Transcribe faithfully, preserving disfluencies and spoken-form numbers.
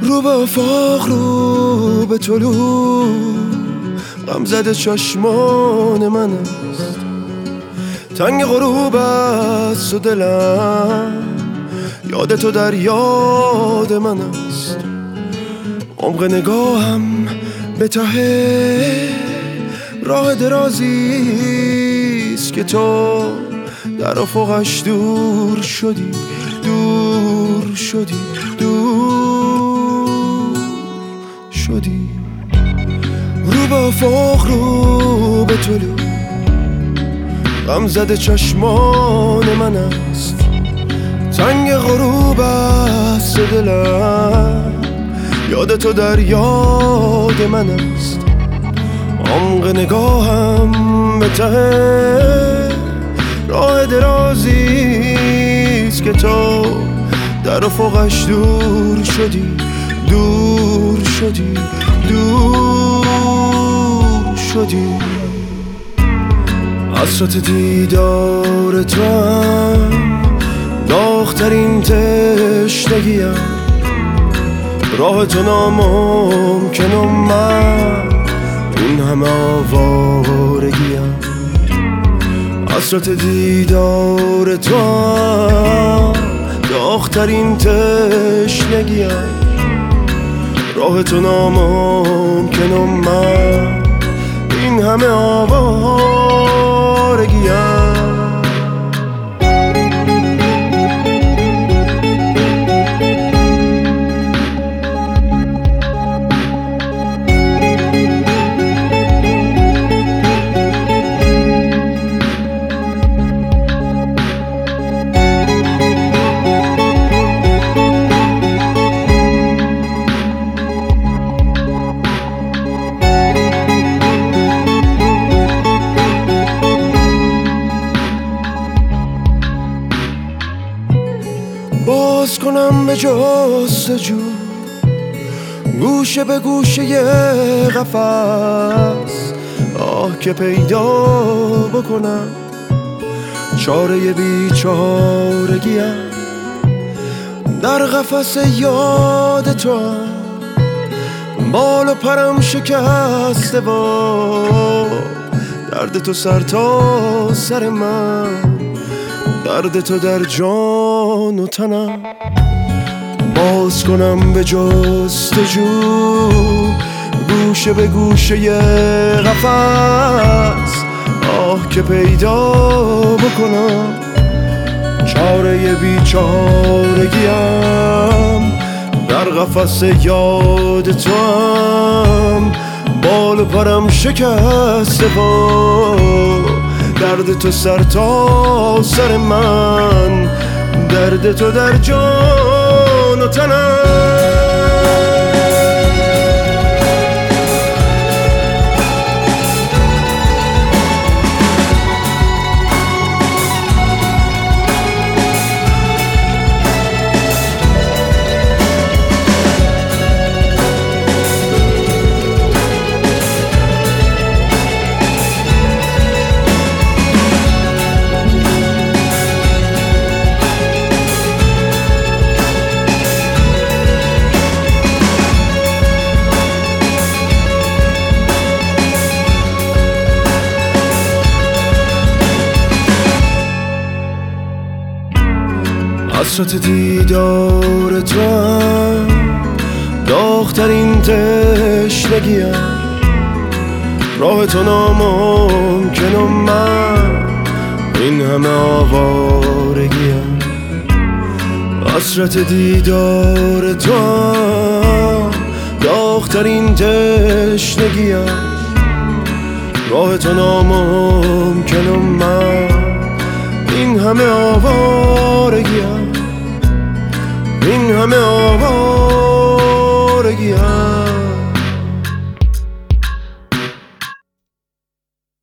رو به افاق رو به طلوع غم زده چشمان من است، تنگ غروب است و دلم یاد تو در یاد من است. عمق نگاهم به ته راه درازیست که تو در افقش دور شدی، دور شدی، دور شدی. رو به افاق رو به طلوع غم زده چشمان من است، تنگ غروب است و دلم یاد تو در یاد من است. عمق نگاهم به ته راه درازیست که تو در افقش دور شدی، دور شدی، دور شدی. حسرت دیدار تو هم داغ‌ترین تشنگیم، راه تو ناممکن و من این همه آوارگیم. حسرت دیدار تو هم داغ‌ترین تشنگیم، راه تو ناممکن و من این همه آوارگیم. باز کنم به جستجو گوشه به گوشه یه قفس، آه که پیدا بکنم چاره بیچارگیم. در قفس یاد تو بال و پرم شکسته و درد تو سر تا سر من، درد تو در جان و تنم. باز کنم به جستجو گوشه به گوشه یه قفس، آه که پیدا بکنم چاره بیچارگیم. در قفس یاد تو هم بال و پرم شکسته و درد تو سر تا سر من، درد تو در جان و تنم. حسرت دیدار تو هم داغ‌ترین تشنگیم، راه تو ناممکن و من این همه آوارگیم. حسرت دیدار تو هم داغ‌ترین تشنگیم، راه تو ناممکن و من این همه آوارگیم، این همه آوارگیم.